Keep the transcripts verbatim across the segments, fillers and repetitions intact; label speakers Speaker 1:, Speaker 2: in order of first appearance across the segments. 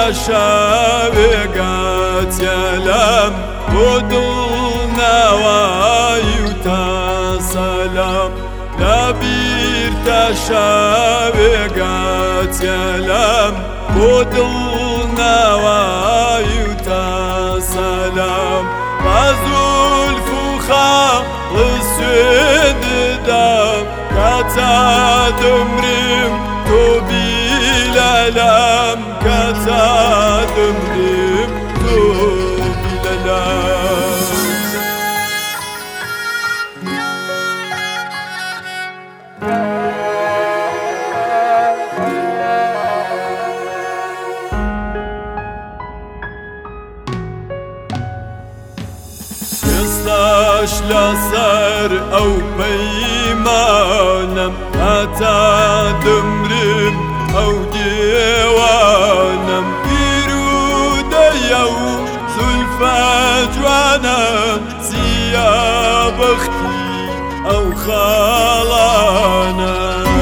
Speaker 1: شاوێگات یەلام بۆ دڵنەوای و تا سەلام لەبیر تا شاوێگات یەلام بۆ دڵنەوای و تا سەلام بە زولف و خاڵ سوێنددام کاتا دەمرم تۆ بیلەلام کاتا دەمرم تۆ بیلەلام ئێستاش لەسەر ئەو پەیمانم هەتا دەمرم ئەو دێوانم پیر و دەیە و زولفە جوانە زییا بەختی ئەو خاڵانە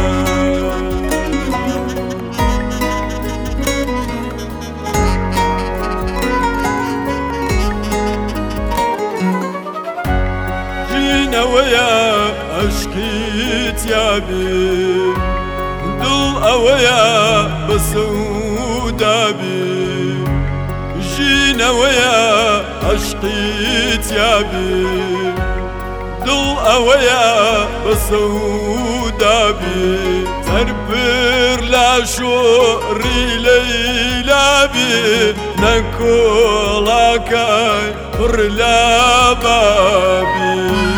Speaker 1: ژینەوەیە عەشقیت یابێ دڵ ئەوەیە بە سەودابێ ژینەوەیە عەشقیت یابێ دڵ ئەوەیە بە سەودابێ سەربر لە شۆڕی لەیلا بێ نەکۆڵەکەی پڕ لە بابێ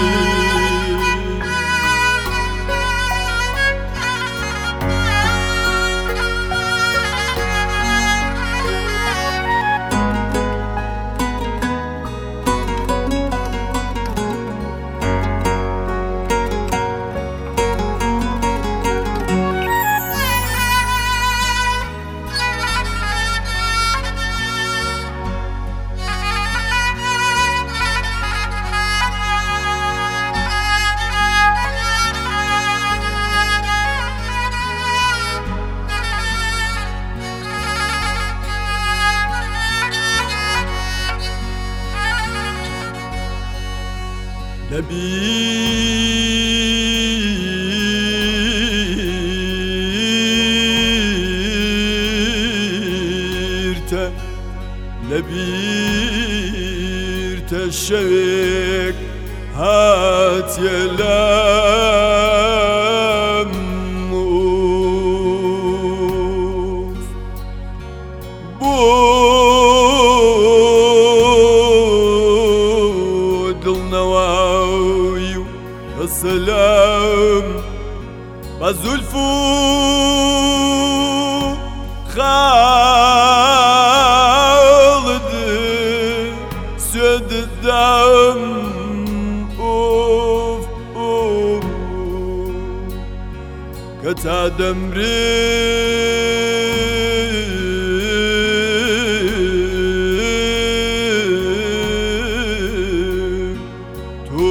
Speaker 1: لەبیرتە لەبیرتە شەوێک هاتیە لام بۆ دڵنەوای و سەلام بە زولف و خاڵد سوێنددام ئۆف ئۆف کە تا دەمرم تۆ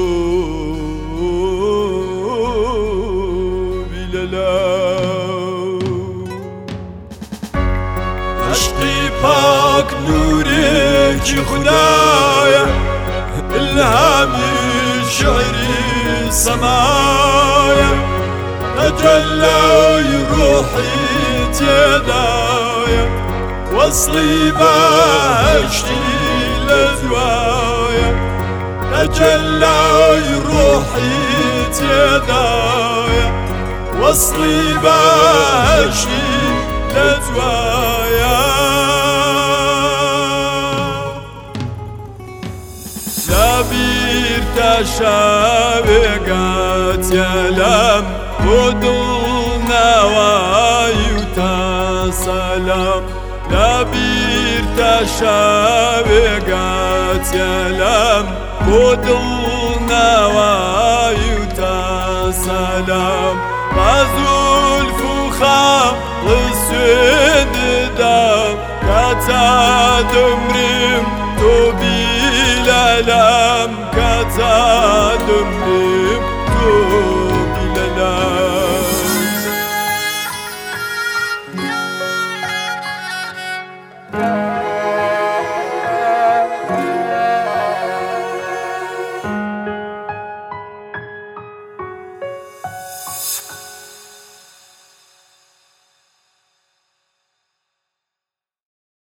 Speaker 1: عشقی پاک نورێکی خودایە ئیلهامی شێعری سەمایە تەجەلای ڕۆحی تێدایە وەسڵی بەهەشتی لە دوایە تەجەلای ڕۆحی تێدایە وەسڵی بەهەشتی لە دوایە لەبیر تا شاوێگات یەلام بۆ دڵنەوای و تا سەلام لەبیر تا شاوێگات یەلام بۆ دڵنەوای و تا سەلام بە زولف و خاڵ سوێنددام کاتا دەمرم تۆ بیلەلام کاتا دەمرم